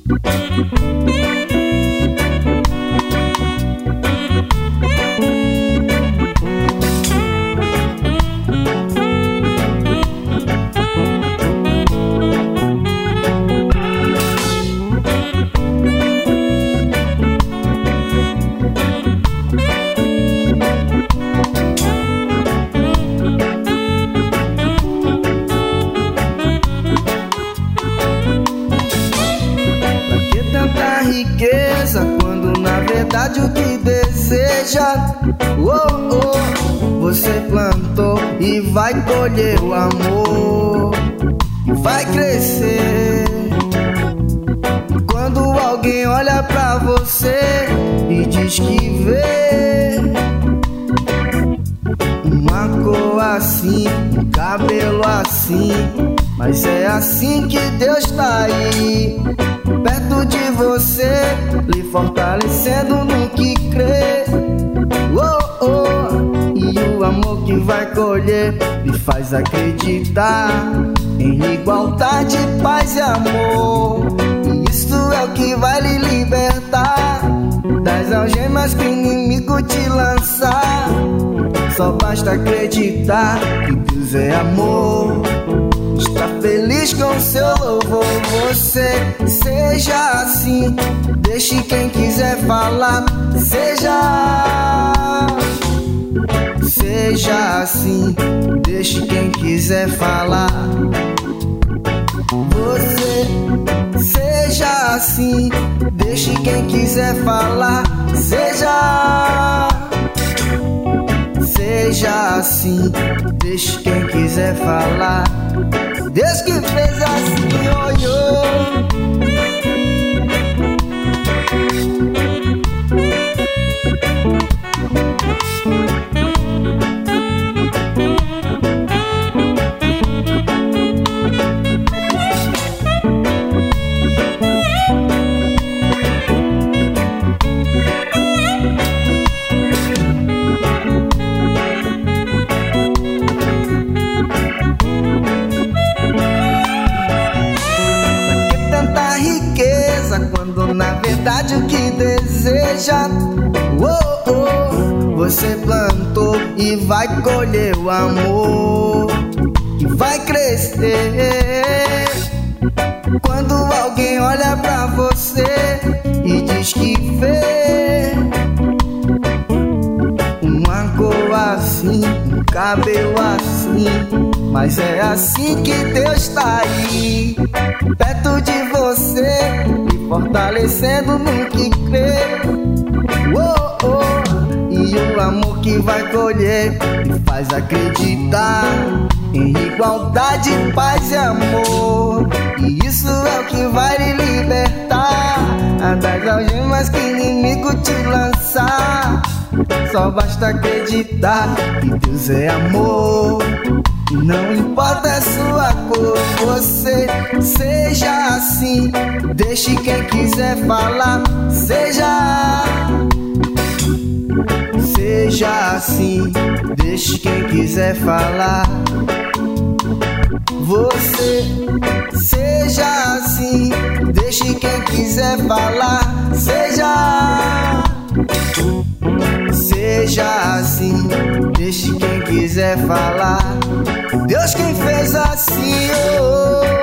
Quando na verdade o que deseja, você plantou e vai colher o amor, vai crescer. Quando alguém olha pra você e diz que vê uma cor assim, um cabelo assim, mas é assim que Deus tá aí, perto de você, lhe fortalecendo no que crê. E o amor que vai colher lhe faz acreditar em igualdade, paz e amor. E isso é o que vai lhe libertar das algemas que o inimigo te lançar. Só basta acreditar que Deus é amor. Está feliz com seu louvor. Você seja assim, deixe quem quiser falar. Seja assim, deixe quem quiser falar. Você seja assim, deixe quem quiser falar. Seja assim, deixe quem quiser falar. Deus que fez assim, oh. Quando na verdade o que deseja, você plantou e vai colher o amor, que vai crescer. Quando alguém olha pra você e diz que vê uma cor assim, um cabelo assim, mas é assim que Deus tá aí, perto de você, me fortalecendo no que crê. E o amor que vai colher me faz acreditar em igualdade, paz e amor. E isso é o que vai lhe libertar das algemas que o inimigo te lançar. Só basta acreditar que Deus é amor. Não importa a sua cor, você seja assim, deixe quem quiser falar. Seja assim, deixe quem quiser falar. Você seja assim, deixe quem quiser falar. Seja assim, deixe quem quiser falar. Deus quem fez assim, oh.